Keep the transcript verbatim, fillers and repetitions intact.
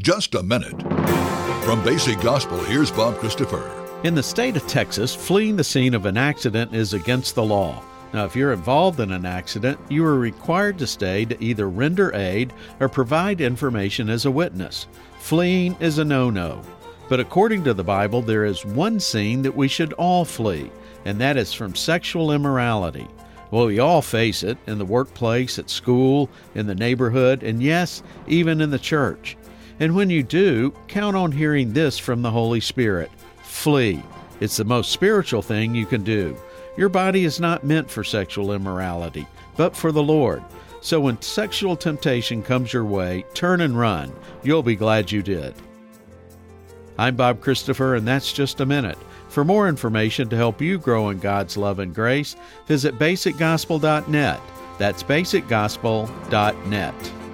just a minute. From Basic Gospel, here's Bob Christopher. In the state of Texas, fleeing the scene of an accident is against the law. Now, if you're involved in an accident, you are required to stay to either render aid or provide information as a witness. Fleeing is a no-no. But according to the Bible, there is one scene that we should all flee, and that is from sexual immorality. Well, we all face it in the workplace, at school, in the neighborhood, and yes, even in the church. And when you do, count on hearing this from the Holy Spirit. Flee. It's the most spiritual thing you can do. Your body is not meant for sexual immorality, but for the Lord. So when sexual temptation comes your way, turn and run. You'll be glad you did. I'm Bob Christopher, and that's Just a Minute. For more information to help you grow in God's love and grace, visit basic gospel dot net. That's basic gospel dot net.